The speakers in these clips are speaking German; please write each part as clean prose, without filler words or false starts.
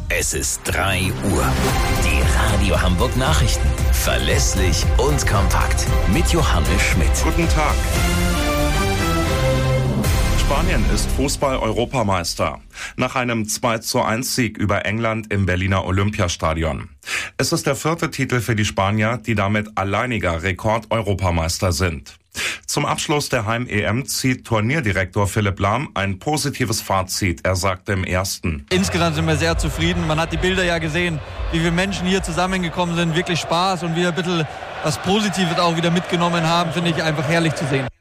Es ist 3 Uhr. Die Radio Hamburg Nachrichten. Verlässlich und kompakt. Mit Johannes Schmidt. Guten Tag. Spanien ist Fußball-Europameister. Nach einem 2:1-Sieg über England im Berliner Olympiastadion. Es ist der 4. Titel für die Spanier, die damit alleiniger Rekord-Europameister sind. Zum Abschluss der Heim-EM zieht Turnierdirektor Philipp Lahm ein positives Fazit. Er sagte im ersten: Insgesamt sind wir sehr zufrieden. Man hat die Bilder ja gesehen, wie viele Menschen hier zusammengekommen sind. Wirklich Spaß und wieder ein bisschen was Positives auch wieder mitgenommen haben. Finde ich einfach herrlich zu sehen.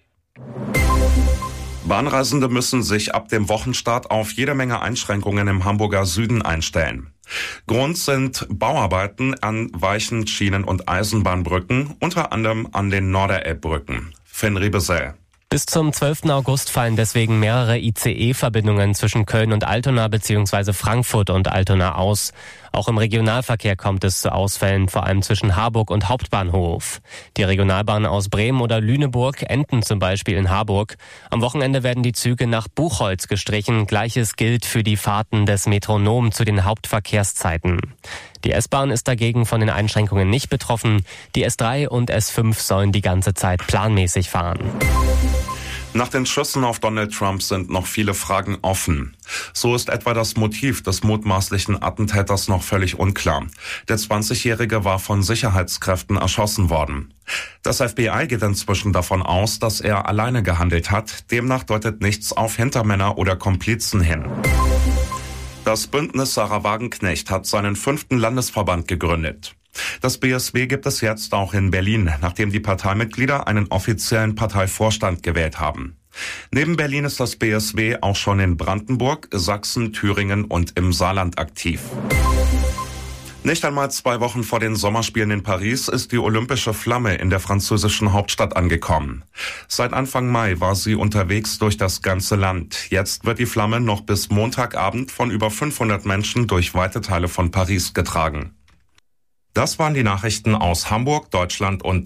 Bahnreisende müssen sich ab dem Wochenstart auf jede Menge Einschränkungen im Hamburger Süden einstellen. Grund sind Bauarbeiten an weichen Schienen- und Eisenbahnbrücken, unter anderem an den Norderelbbrücken. Finn Riebesell. Bis zum 12. August fallen deswegen mehrere ICE-Verbindungen zwischen Köln und Altona bzw. Frankfurt und Altona aus. Auch im Regionalverkehr kommt es zu Ausfällen, vor allem zwischen Harburg und Hauptbahnhof. Die Regionalbahnen aus Bremen oder Lüneburg enden zum Beispiel in Harburg. Am Wochenende werden die Züge nach Buchholz gestrichen. Gleiches gilt für die Fahrten des Metronom zu den Hauptverkehrszeiten. Die S-Bahn ist dagegen von den Einschränkungen nicht betroffen. Die S3 und S5 sollen die ganze Zeit planmäßig fahren. Nach den Schüssen auf Donald Trump sind noch viele Fragen offen. So ist etwa das Motiv des mutmaßlichen Attentäters noch völlig unklar. Der 20-Jährige war von Sicherheitskräften erschossen worden. Das FBI geht inzwischen davon aus, dass er alleine gehandelt hat. Demnach deutet nichts auf Hintermänner oder Komplizen hin. Das Bündnis Sarah Wagenknecht hat seinen 5. Landesverband gegründet. Das BSW gibt es jetzt auch in Berlin, nachdem die Parteimitglieder einen offiziellen Parteivorstand gewählt haben. Neben Berlin ist das BSW auch schon in Brandenburg, Sachsen, Thüringen und im Saarland aktiv. Nicht einmal 2 Wochen vor den Sommerspielen in Paris ist die olympische Flamme in der französischen Hauptstadt angekommen. Seit Anfang Mai war sie unterwegs durch das ganze Land. Jetzt wird die Flamme noch bis Montagabend von über 500 Menschen durch weite Teile von Paris getragen. Das waren die Nachrichten aus Hamburg, Deutschland und